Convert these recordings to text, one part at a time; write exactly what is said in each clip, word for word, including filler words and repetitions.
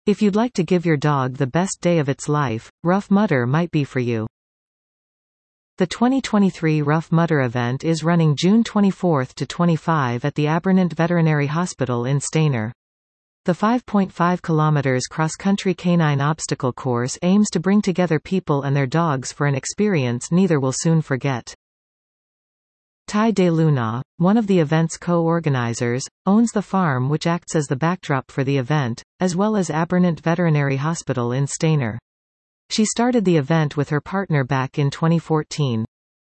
If you'd like to give your dog the best day of its life, Rough Mudder might be for you. The twenty twenty-three Rough Mudder event is running June twenty-fourth to twenty-fifth at the Abernant Veterinary Hospital in Stayner. The five point five kilometers cross-country canine obstacle course aims to bring together people and their dogs for an experience neither will soon forget. Ty De Luna, one of the event's co-organizers, owns the farm which acts as the backdrop for the event, as well as Abernant Veterinary Hospital in Stayner. She started the event with her partner back in twenty fourteen.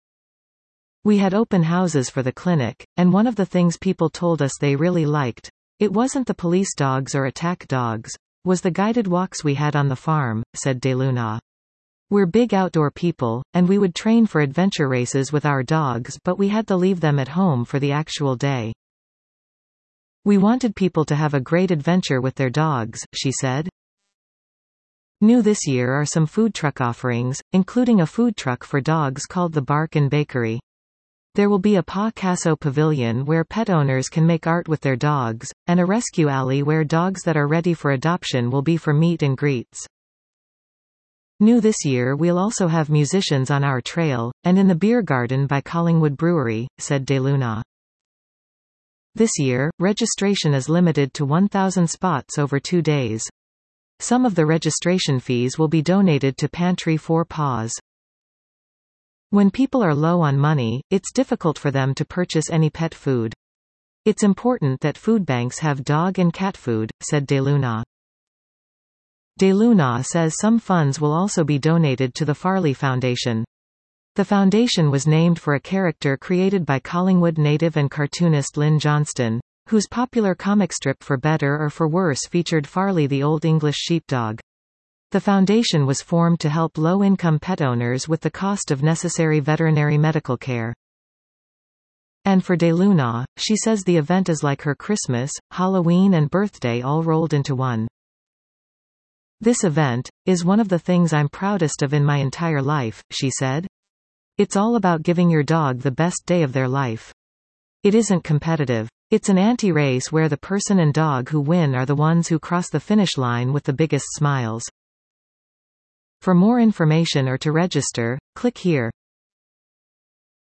We had open houses for the clinic, and one of the things people told us they really liked, it wasn't the police dogs or attack dogs, was the guided walks we had on the farm, said De Luna. We're big outdoor people, and we would train for adventure races with our dogs, but we had to leave them at home for the actual day. We wanted people to have a great adventure with their dogs, she said. New this year are some food truck offerings, including a food truck for dogs called the Bark and Bakery. There will be a Pa Casso pavilion where pet owners can make art with their dogs, and a rescue alley where dogs that are ready for adoption will be for meet and greets. New this year we'll also have musicians on our trail, and in the beer garden by Collingwood Brewery, said De Luna. This year, registration is limited to one thousand spots over two days. Some of the registration fees will be donated to Pantry for Paws. When people are low on money, it's difficult for them to purchase any pet food. It's important that food banks have dog and cat food, said De Luna. De Luna says some funds will also be donated to the Farley Foundation. The foundation was named for a character created by Collingwood native and cartoonist Lynn Johnston, whose popular comic strip For Better or For Worse featured Farley the Old English sheepdog. The foundation was formed to help low-income pet owners with the cost of necessary veterinary medical care. And for De Luna, she says the event is like her Christmas, Halloween and birthday all rolled into one. This event is one of the things I'm proudest of in my entire life, she said. It's all about giving your dog the best day of their life. It isn't competitive. It's an anti-race where the person and dog who win are the ones who cross the finish line with the biggest smiles. For more information or to register, click here.